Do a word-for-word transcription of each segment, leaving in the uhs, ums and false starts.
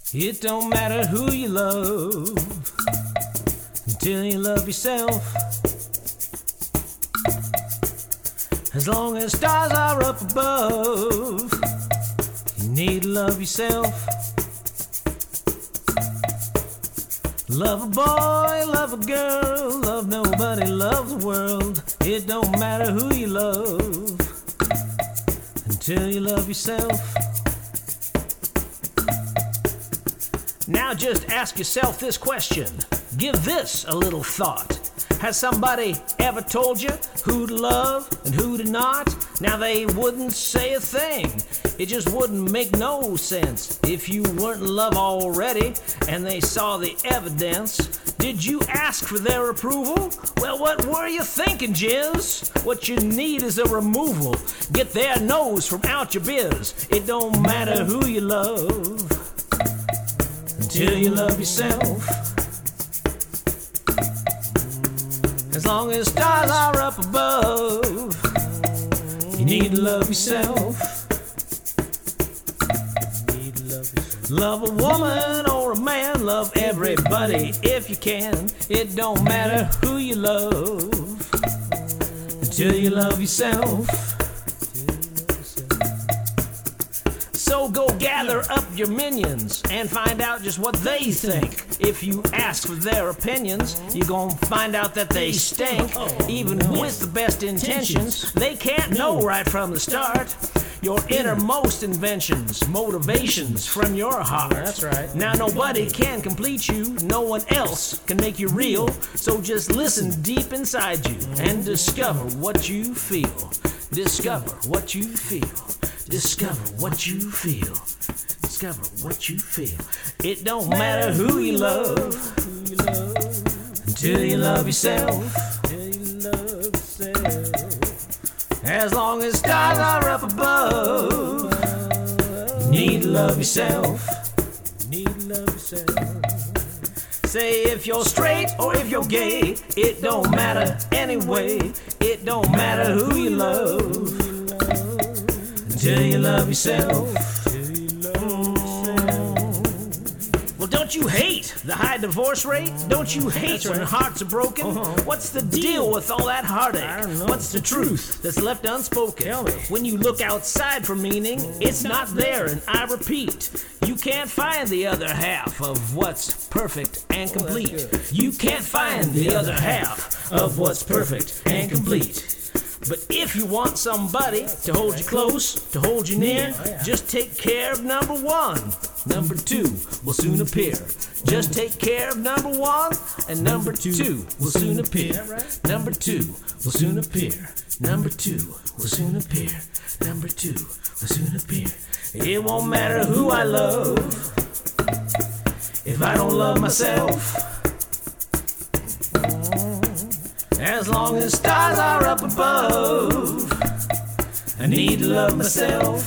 It don't matter who you love until you love yourself. As long as stars are up above, you need to love yourself. Love a boy, love a girl, love nobody, love the world. It don't matter who you love until you love yourself. Now just ask yourself this question. Give this a little thought. Has somebody ever told you who to love and who to not? Now they wouldn't say a thing. It just wouldn't make no sense if you weren't in love already and they saw the evidence. Did you ask for their approval? Well, what were you thinking, Jizz? What you need is a removal. Get their nose from out your biz. It don't matter who you love until you love yourself. As long as stars are up above, you need to love yourself. Love a woman or a man, love everybody if you can. It don't matter who you love until you love yourself. So go gather up your minions and find out just what they think. If you ask for their opinions, you're gonna find out that they stink. Even with the best intentions, they can't know right from the start your innermost inventions, motivations from your heart. That's right. Now nobody can complete you, no one else can make you real. So just listen deep inside you and discover what you feel. Discover what you feel. Discover what you feel. Discover what you feel. It don't matter who you love until you love yourself. As long as stars are up above, you need to love yourself. Say if you're straight or if you're gay, it don't matter anyway. It don't matter who you love until you love yourself. Well, don't you hate the high divorce rate? Don't you hate when hearts are broken? Uh-huh. What's the deal with all that heartache? What's the truth that's left unspoken? Tell me. When you look outside for meaning, it's not there, and I repeat, you can't find the other half of what's perfect and complete. You can't find the other half of what's perfect and complete. But if you want somebody to hold you close, to hold you near, just take care of number one. Number two will soon appear. Just take care of number one, and number two will soon appear. Number two will soon appear. Number two will soon appear. Number two will soon appear. It won't matter who I love if I don't love myself. As long as stars are up above, I need to love myself.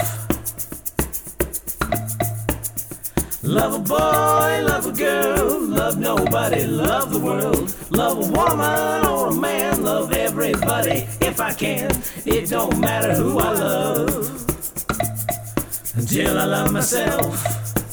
Love a boy, love a girl, love nobody, love the world. Love a woman or a man, love everybody if I can. It don't matter who I love until I love myself.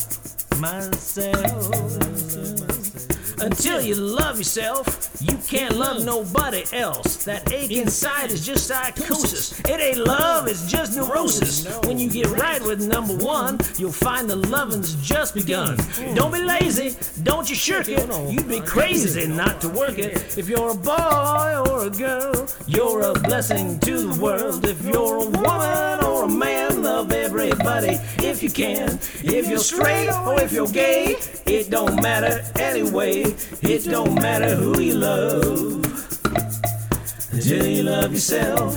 Myself. Until you love yourself, you can't love nobody else. That ache inside is just psychosis. It ain't love, it's just neurosis. When you get right with number one, you'll find the loving's just begun. Don't be lazy, don't you shirk it. You'd be crazy not to work it. If you're a boy or a girl, you're a blessing to the world. If you're a woman or a man, love everybody if you can. If you're straight or if you're gay, it don't matter anyway. It don't matter who you love until you love yourself.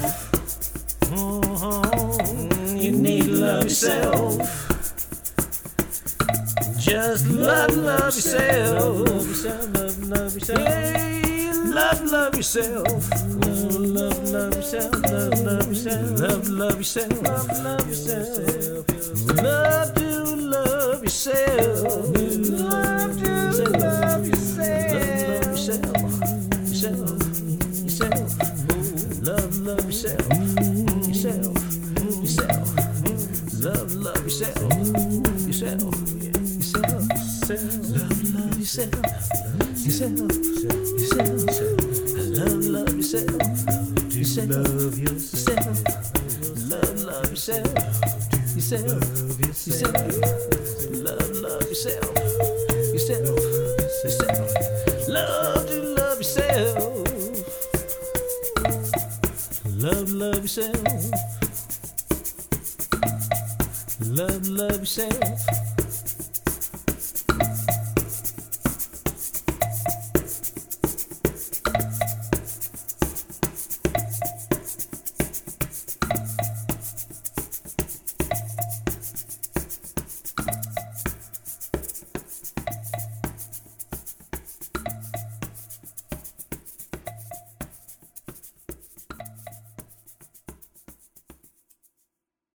Mm-hmm. You need to love yourself. Just love, love yourself. Love, love yourself. Yeah, love, love yourself. Love, love, love yourself. Love, love yourself. Love, love yourself. Love, love yourself. Love to love yourself. Love to love yourself. Love yourself. Yourself. Yourself. Love, love yourself. Yourself. Yourself. Love, love yourself. Yourself. Yourself. Love, love yourself. Yourself. Yourself. Love, love yourself. Yourself. Love yourself. Love, love yourself. Yourself. Yourself. Love, love yourself. Yourself. Yourself. Love to love yourself. Love, love yourself. Love, love yourself.